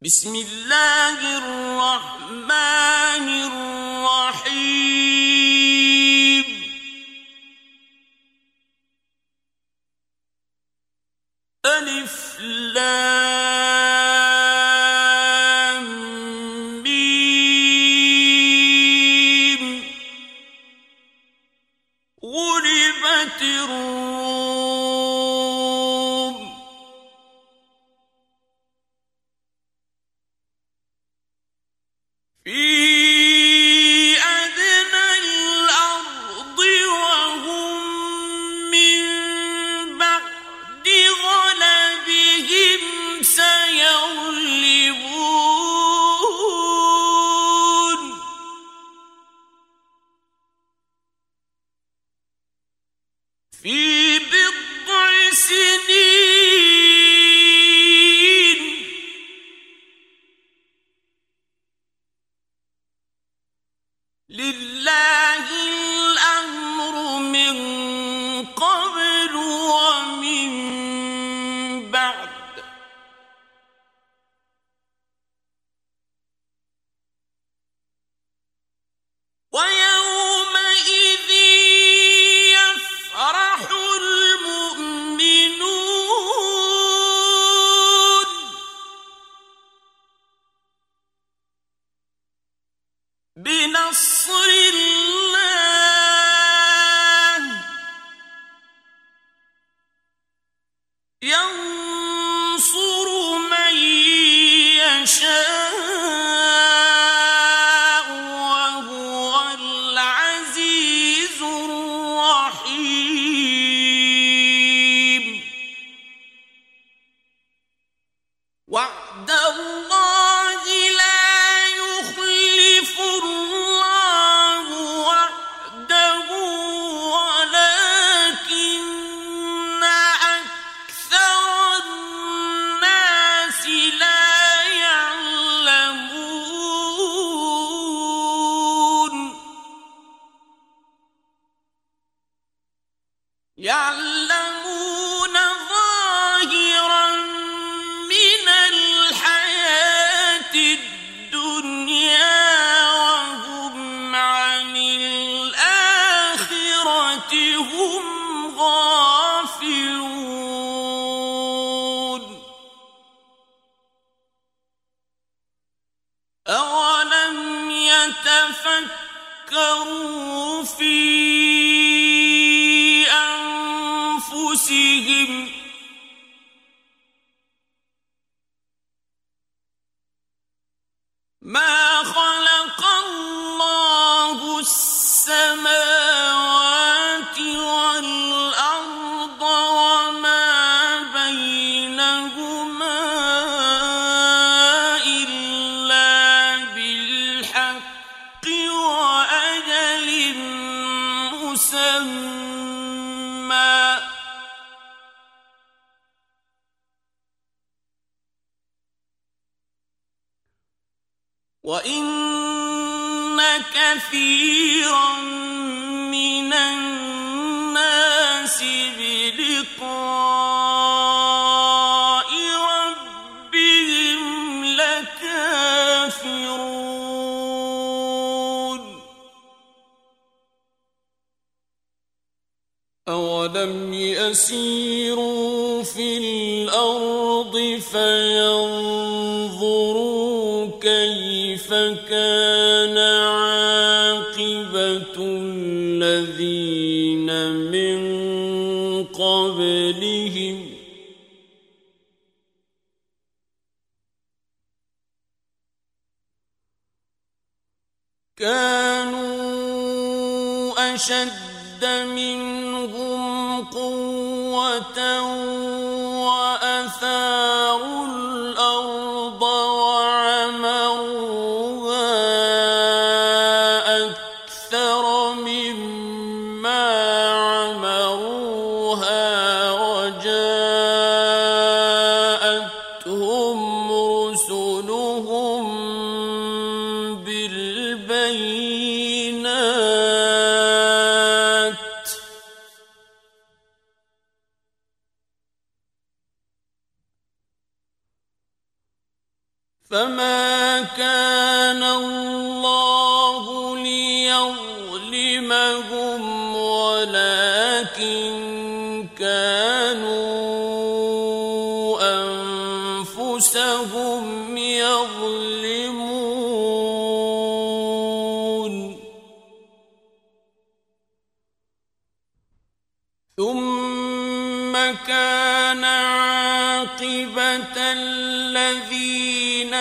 بسم الله الرحمن الرحيم. ألف لام ميم. غلبت الروم في أدنى الأرض وهم من بعد غلبهم سيغلبون في بضع سنين لله الأمر من قبل ومن بعد ويومئذ يفرح المؤمنون بنصر الله ينصر من يشاء وهو العزيز الرحيم. وعد الله لا يخلف الله وعده ولكن أكثر الناس لا يعلمون. يعلمون ظاهرا من الحياة الدنيا وهم عن الآخرة هم غافلون. أولم يتفكروا في أنفسهم ما خلق الله السماوات والأرض وما بينهما إلا بالحق وأجل مسمى وَإِنَّ كَثِيرًا مِّنَ النَّاسِ بِلِقَاءِ رَبِّهِمْ لَكَافِرُونَ. أَوَلَمْ يَسِيرُوا فِي الْأَرْضِ فَيَنظُرُوا كيف كان عاقبة الذين من قبلهم كانوا أشد منهم قوة وأثاروا الأرض وعمروها أكثر مما عمروها وجاءتهم رسلهم بالبينات فما كان الله ليظلمهم ولكن كانوا أنفسهم يظلمون ثم كان عاقبة الذين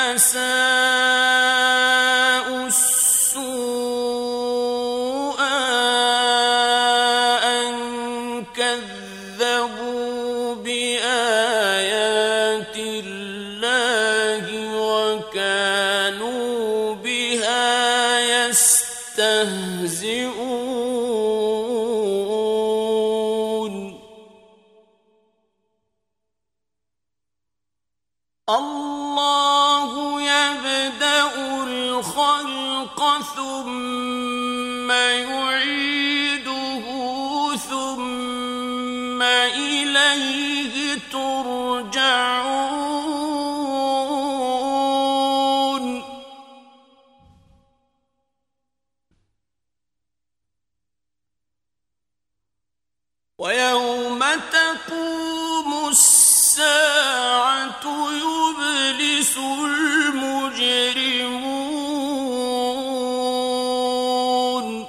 أساءوا السوء أن كذبوا بآيات الله وكانوا بها يستهزئون الله يبدأ الخلق ثم يعيده ثم إليه ترجعون ويوم تقوم الساعة يبلس المجرمون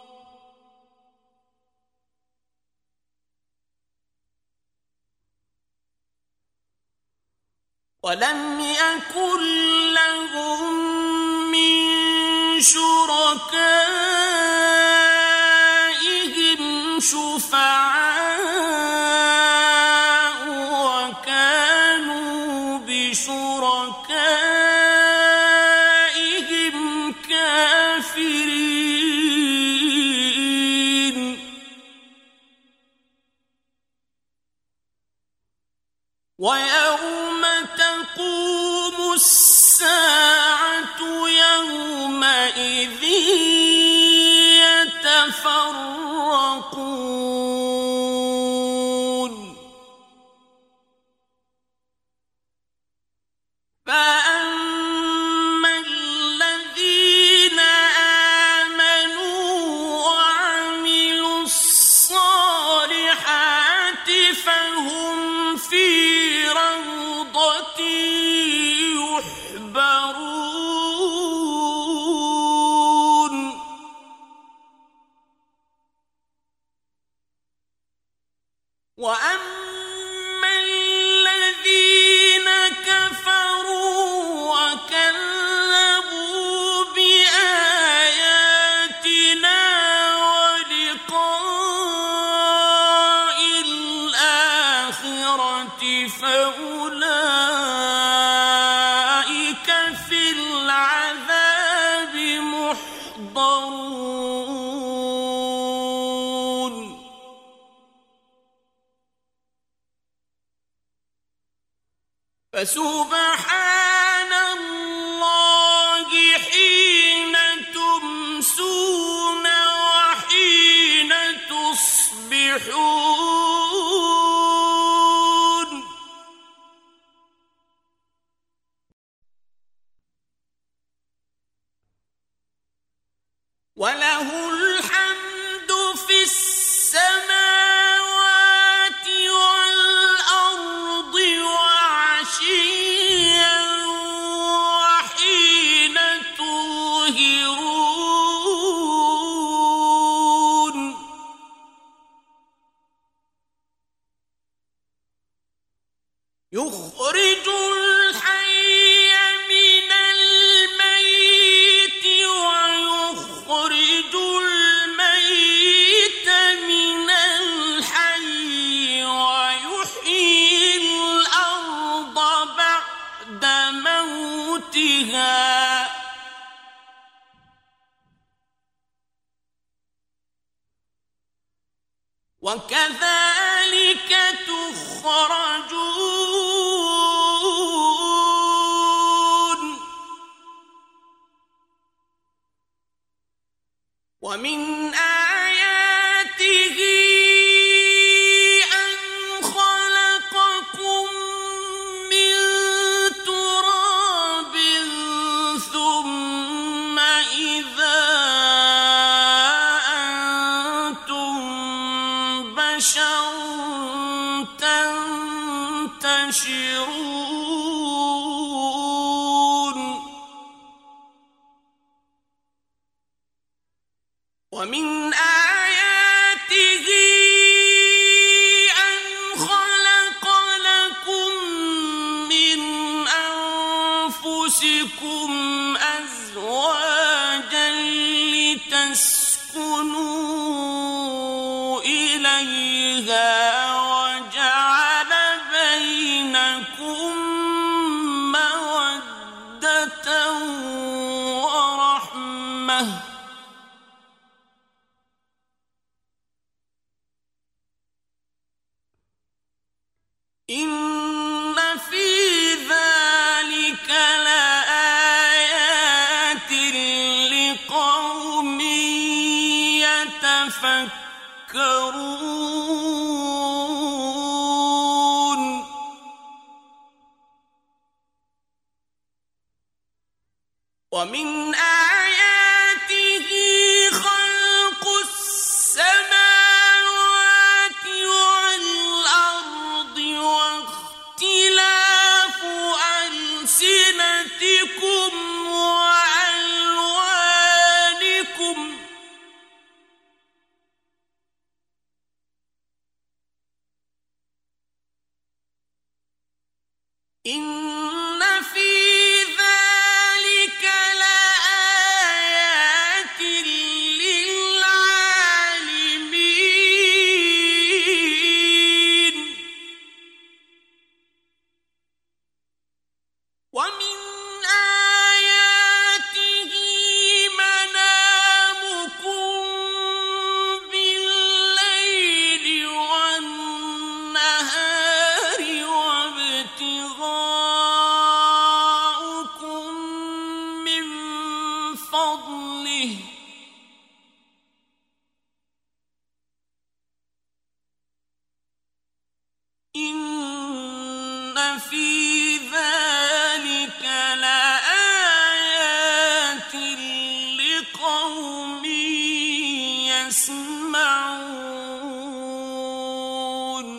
ولم يكن لهم من شركائهم شفعاء وكانوا بشركائهم كافرين ويوم تقوم الساعة يومئذ يتفرقون فأما الذين آمنوا وعملوا الصالحات فهم في روضة يحبرون وأما الذين كفروا وكذبوا بآياتنا ولقاء الآخرة فأولئك في العذاب محضرون فسبحان الله حين تمسون وحين تصبحون وله الحمد في السماوات والأرض وعشيا وحين تظهرون يخرج الحي من الميت ويخرج الميت من الحي ويحيي الأرض بعد موتها وكذلك تخرجون ومن آياته أن خلقكم من تراب ومن آياته أن خلق لكم من أنفسكم أزواجا لتسكنوا إليها وجعل بينكم مودة ورحمة إن في ذلك لآيات لقوم يتفكرون ومن آياته خلق السماوات والأرض واختلاف ألسنتكم وألوانكم إن في ذلك لآيات للعالمين ومن آياته منامكم بالليل والنهار وابتغاؤكم من فضله إن في ذلك لآيات لقوم يسمعون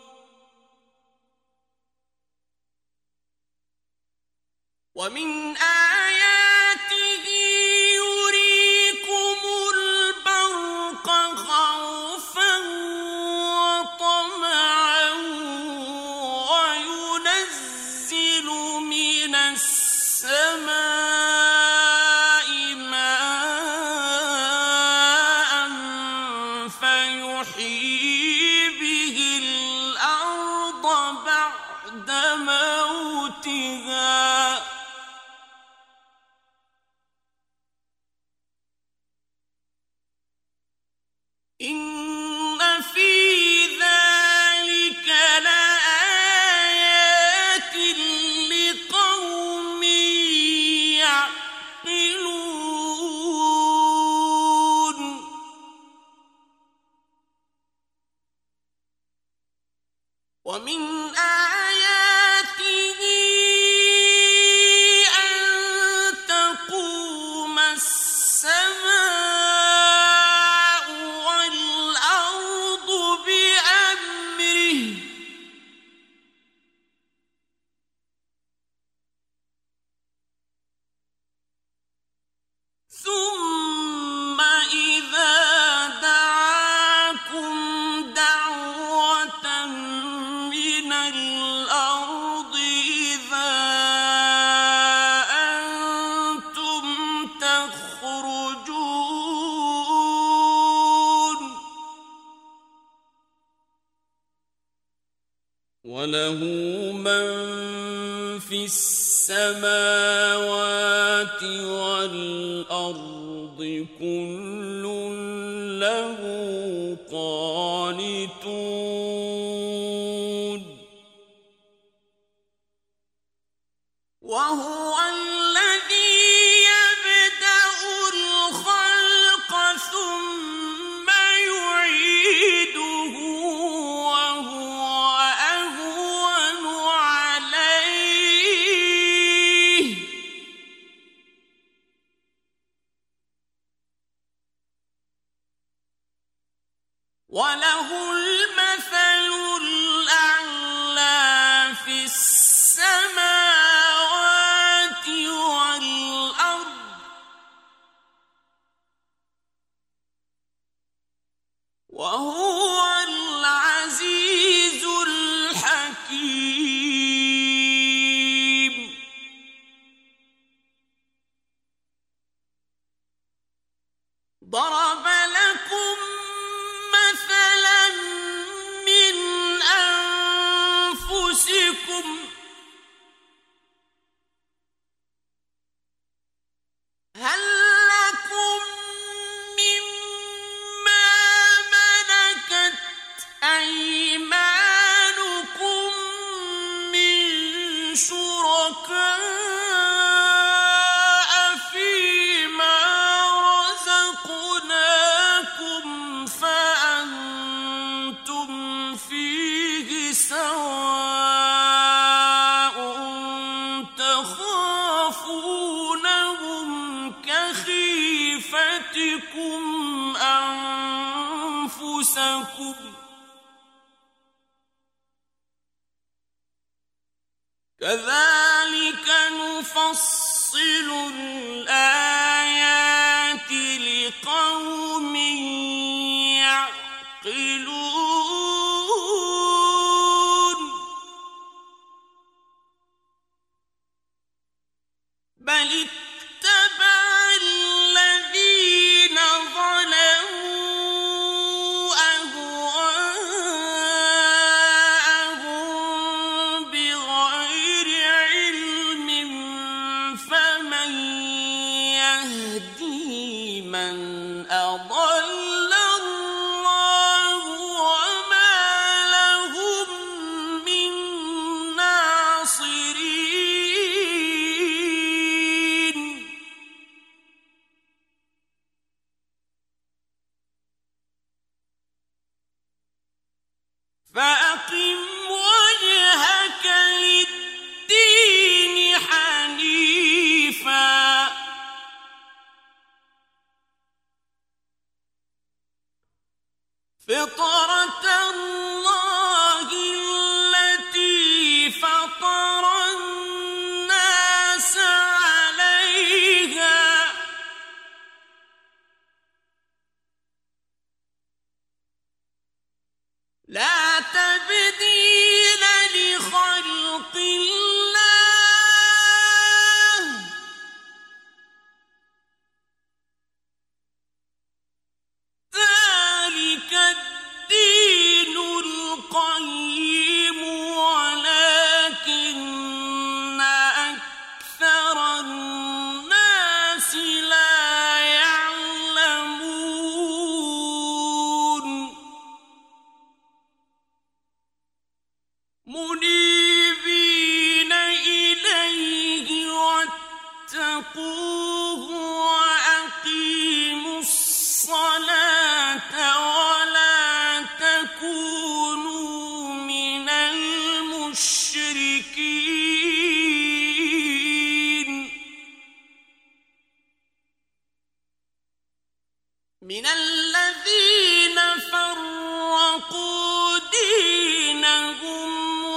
ومن آياته يريكم البرق خوفا وطمعا وينزل من السماء ماء فيحيي به الأرض بعد موتها إن في ذلك لآيات لقوم يعقلون ومن آياته أن تقوم السماء والأرض بأمره ثم إذا دعاكم دعوة من الأرض إذا أنتم تخرجون وله من في السماوات والأرض كل له قانتون وهو الذي يبدأ الخلق ثم يعيده وهو أهون عليه وله المثل الأعلى في السماوات والأرض ضرب لكم مثلا من أنفسكم هل لكم مما ملكت أيمانكم من شركاء فيما رزقناكم فأنتم فيه سواء تخافونهم كخيفتكم أنفسكم كذلك نفصل الآيات لقوم يعقلون بل اتبع الذين ظلموا أهواءهم بغير علم فمن يهدي من أضل الله وما لهم من ناصرين فأقم وجهك للدين حنيفا فطرة الله التي فطر الناس عليها لا تبديل لخلق الله ذلك الدين القيم ولكن أكثر الناس لا يعلمون منيبين إليه واتقوه وأقيموا الصلاة ولا تكونوا من المشركين من الذين فرقوا دينهم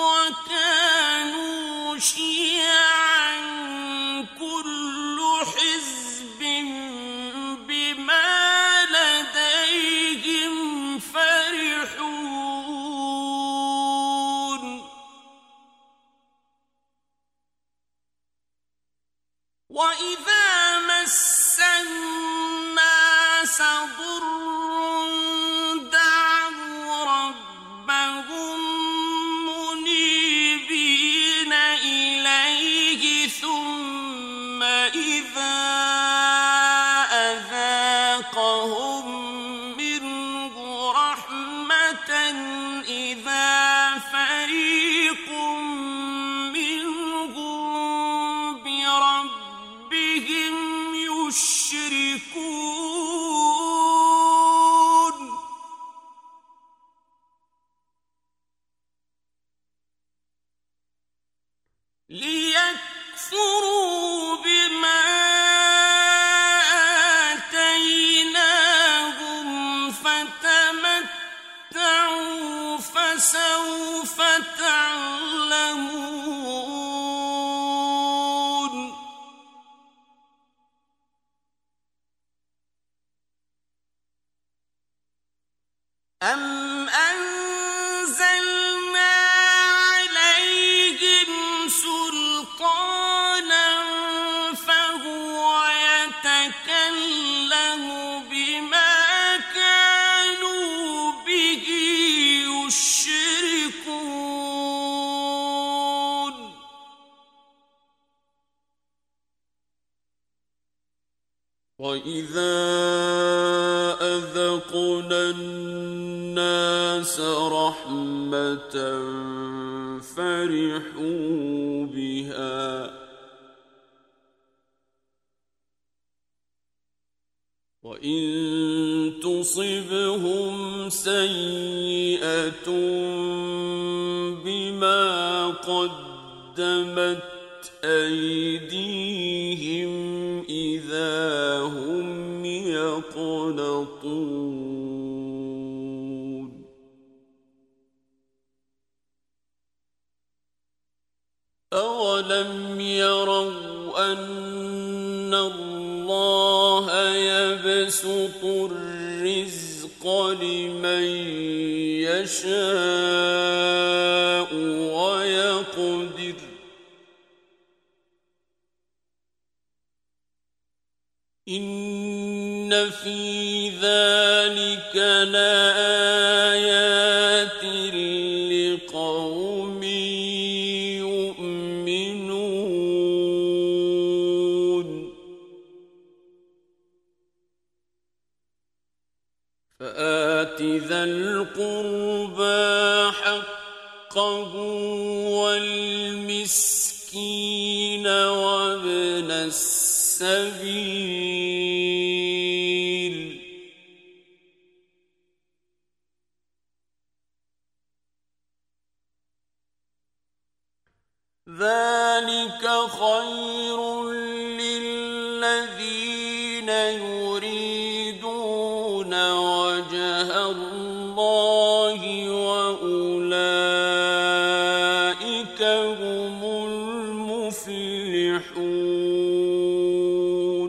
وكانوا شيعا كل حزب بما لديهم فرحون وإذا مس الناس ضر دعوا ربهم منيبين إليه ثم إذا أذاقهم منه رحمة إذا فريق منهم بربهم يشركون ليكفروا بما آتيناهم فتمتعوا فسوف تعلمون أم أنزلنا عليهم سلطانا فهو يتكلم بما وَإِذَا أَذَقْنَا النَّاسَ رَحْمَةً فَرِحُوا بِهَا وَإِن تُصِبْهُمْ سَيِّئَةٌ بِمَا قَدَّمَتْ أَيْدِيهِمْ إِذَا هُمْ يَقْنَطُونَ أَوَلَمْ يَرَوْا أَنَّ اللَّهَ يَبْسُطُ الرِّزْقَ لِمَن يَشَاءُ وَيَقْدِرُ إِنَّ فِي ذَلِكَ لَآيَاتٍ لِقَوْمٍ يُؤْمِنُونَ فَآتِ ذَا الْقُرْبَى حَقَّهُ وَالْمِسْكِينَ وَابْنَ السَّبِيلِ ذَلِكَ خَيْرٌ لِّلَّذِينَ يُرِيدُونَ وَجْهَ اللَّهِ وَأُولَٰئِكَ هُمُ الْمُفْلِحُونَ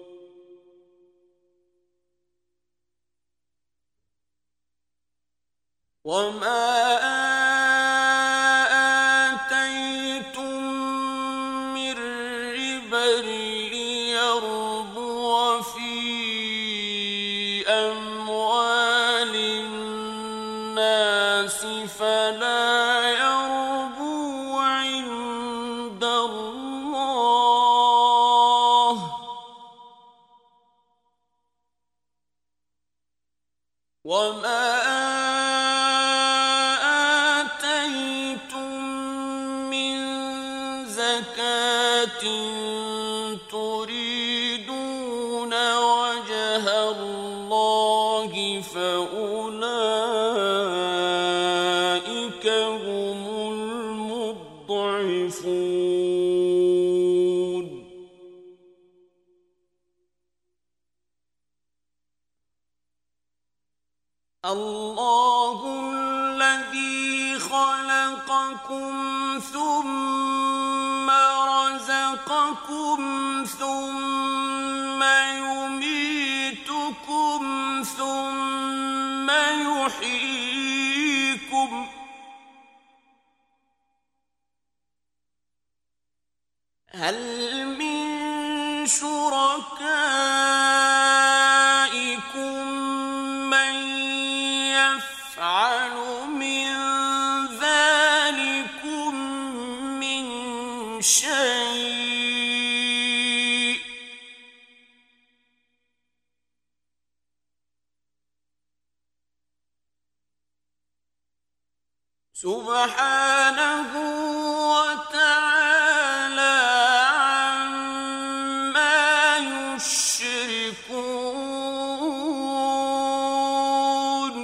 وَمَا آتَيْتُم مِّن رِّبًا لِّيَرْبُوَ فِي أَمْوَالِ النَّاسِ فَلَا يَرْبُو عِندَ اللَّهِ وَمَا آتَيْتُم مِّن زَكَاةٍ تُرِيدُونَ وَجْهَ اللَّهِ فَأُولَٰئِكَ هُمُ الْمُضْعِفُونَ اللَّهُ الَّذِي خَلَقَكُمْ ثُمَّ رَزَقَكُمْ ثُمَّ يُمِيتُكُمْ ثُمَّ يُحْيِيكُمْ هَلْ مِن شُرَكَائِكُم مَّن يَفْعَلُ مِن ذَٰلِكُم مِّن شَيْءٍ سُبْحَانَهُ وَتَعَالَىٰ عَمَّا يُشْرِكُونَ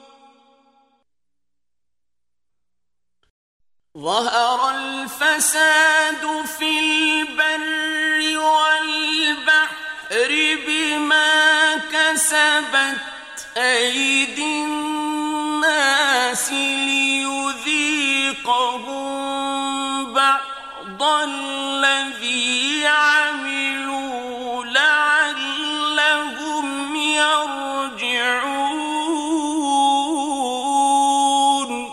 ظَهَرَ الْفَسَادُ فِي الْبَرِّ وَالْبَحْرِ بِمَا كَسَبَتْ أَيْدِي النَّاسِ لِيُذِيقَهُم بَعْضَ الَّذِي عَمِلُوا لَعَلَّهُمْ يَرْجِعُونَ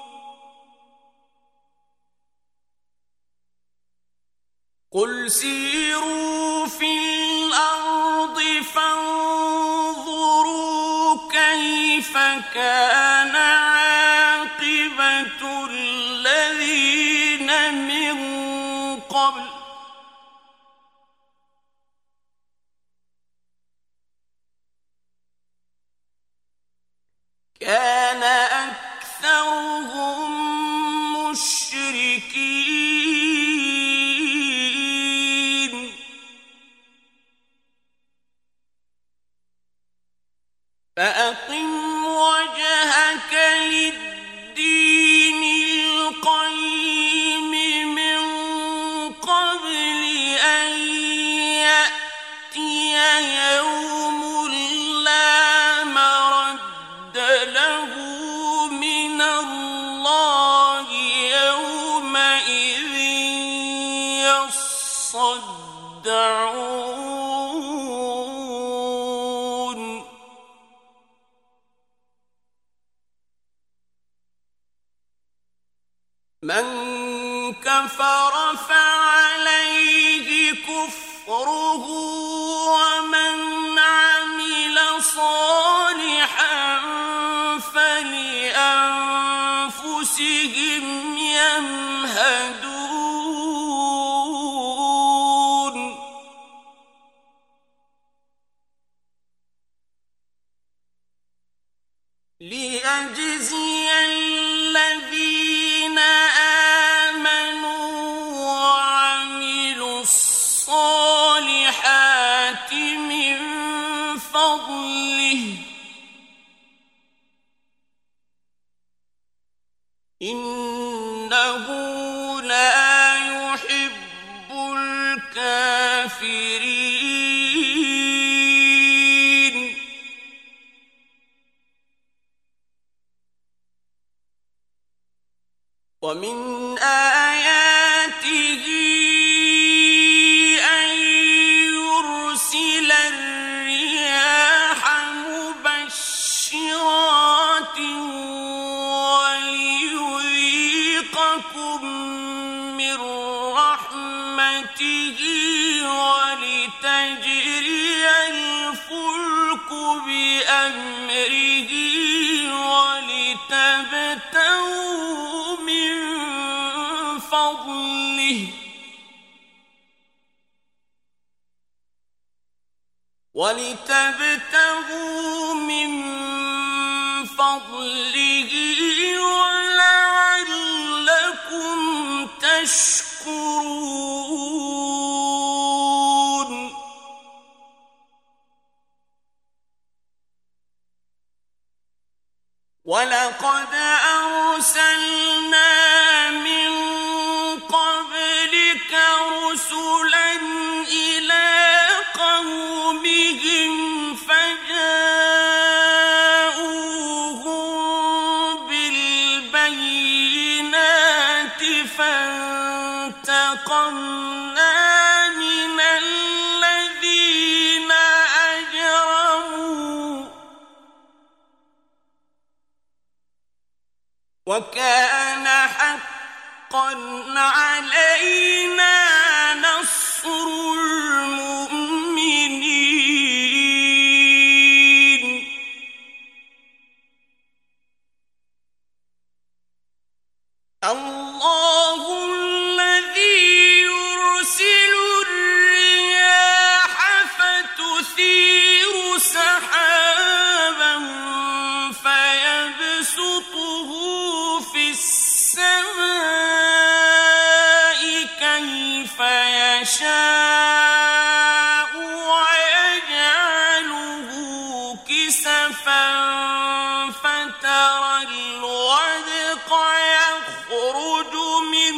قُلْ سِيرُوا فِي الْأَرْضِ فَانظُرُوا كَيْفَ كَانَ عَاقِبَةُ الَّذِينَ مِن قَبْلُ كان أكثرهم مشركين فأقم وجهك للدين القيم من قبل أن يأتي يوم لا مرد له من الله يومئذ يصدعون من كفر فعليه كفره ومن عمل صالحا فلأنفسهم يمهدون ليجزي الذين آمنوا وعملوا الصالحات من فضله إنه لا يحب الكافرين ومن آياته أن يرسل الرياح مبشرات وليذيقكم من رحمته ولتجري الفلك بأمره ولتبتغوا من فضله ولعلكم تشكرون ولقد أرسلنا من قبلك رسلا إلى قومهم فجاءوهم بالبينات فانتقمنا من الذين أجرموا وكان حقا علينا نصر المؤمنين الله الذي يرسل الرياح فتثير سحابا فيبسطه في السماء كيف يشاء ويجعله كسفا فترى الودق يخرج من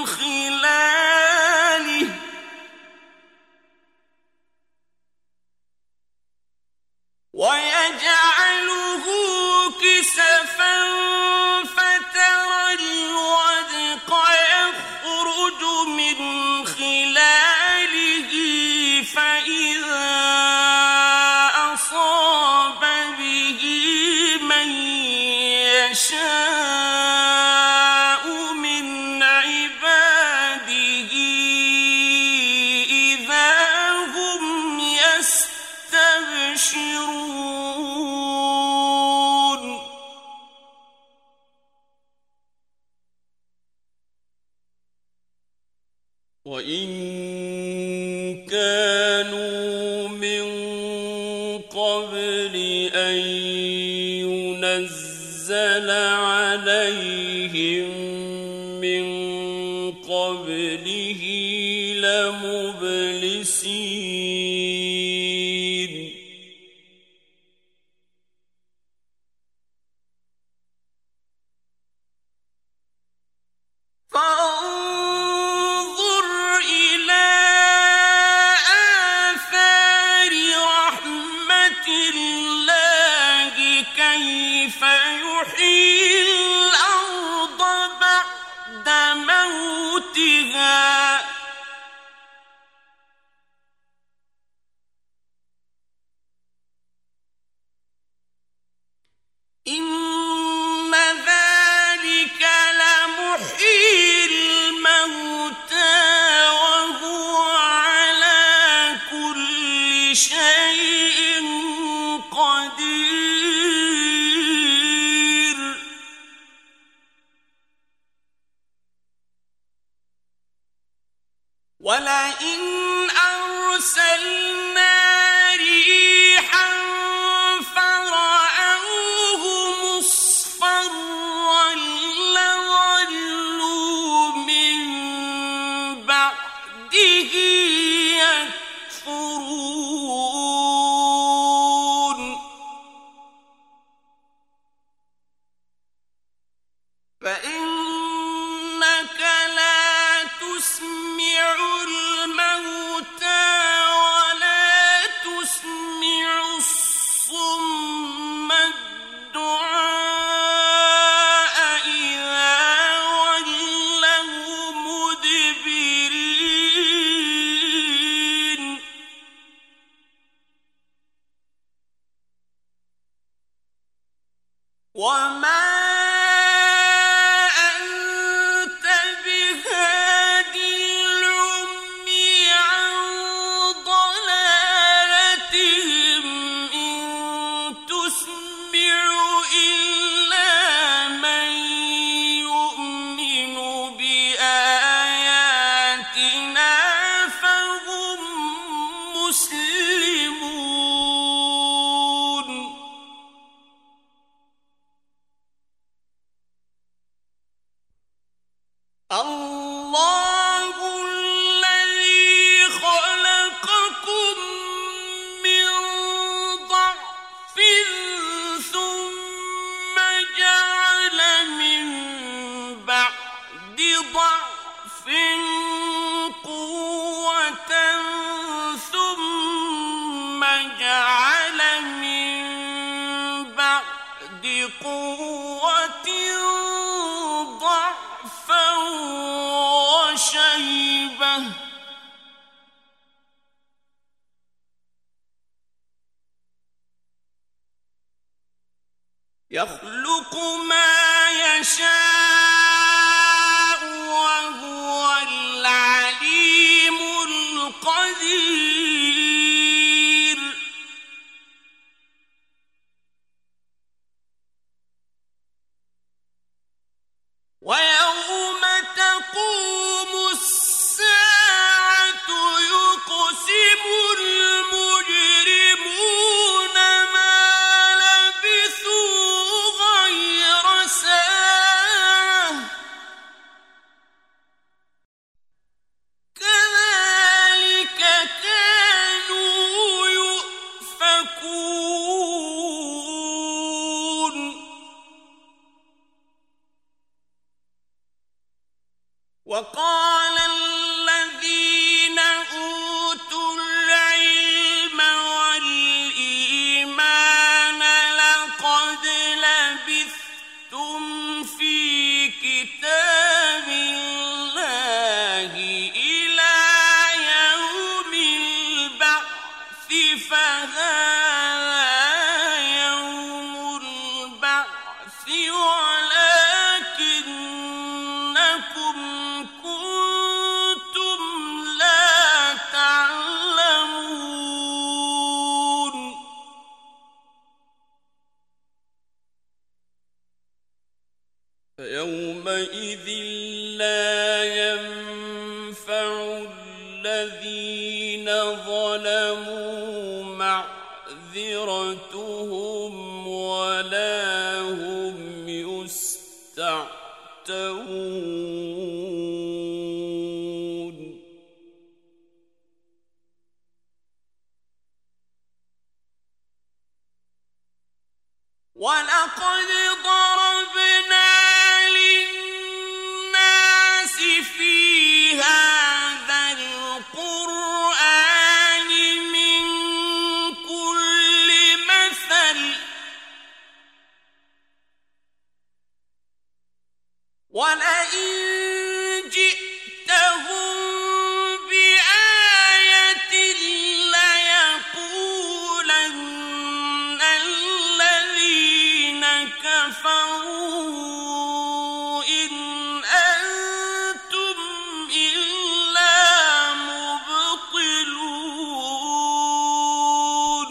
خلاله فإذا أصاب به من يشاء من عباده إذا هم يستبشرون وإن كانوا من قبل أن ينزل فانظر إلى آثار رحمة الله كيف يحيي الأرض بعد موتها إن ذلك لمحيي الموتى وهو على كل شيء قدير ولئن أرسلنا ريحا فرأوه مصفرا لظلوا من بعده يكفرون فإنك لا تسمع الموتى ولا تسمع الصم الدعاء إذا ولوا مدبرين وما أنت بهاد العمي عن ضلالتهم إن تسمع إلا من يؤمن بآياتنا فهم مسلمون الله الذي خلقكم من ضعف ثم جعل من بعد ضعف قوة ثم جعل من بعد قوة ضعفا وشيبة يخلق ما يشاء وهو العليم القدير ويوم تقوم الساعة يقسم المجرمون ما لبثوا غير ساعة كذلك كانوا يؤفكون وقال الذين أوتوا العلم والإيمان لقد لبثتم في كتاب الله إلى يوم البعث فهذا يوم البعث ولكنكم كنتم لا تعلمون فيومئذ لا ينفع الذين ظلموا معذرتهم ولا هم يستعتبون وَلَقَدْ ضَرَبْنَا لِلنَّاسِ فِي هَذَا الْقُرْآنِ مِنْ كُلِّ مَثَلٍ وَلَئِنْ جِئْتَهُمْ بِآيَةٍ لَيَقُولَنَّ الَّذِينَ كَفَرُوا إِنْ أَنْتُمْ إِلَّا مُبْطِلُونَ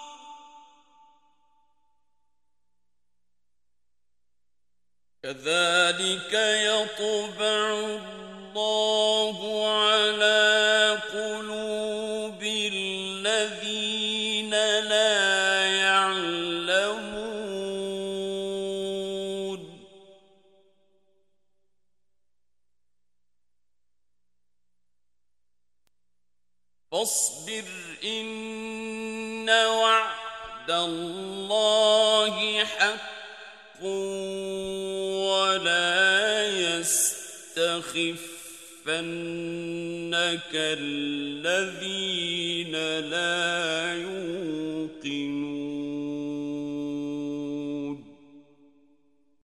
كَذَلِكَ يَطْبَعُ اللَّهُ عَلَى قُلُوبِ الَّذِينَ لَا يَعْلَمُونَ فاصبر إن وعد الله حق ولا يستخفنك الذين لا يوقنون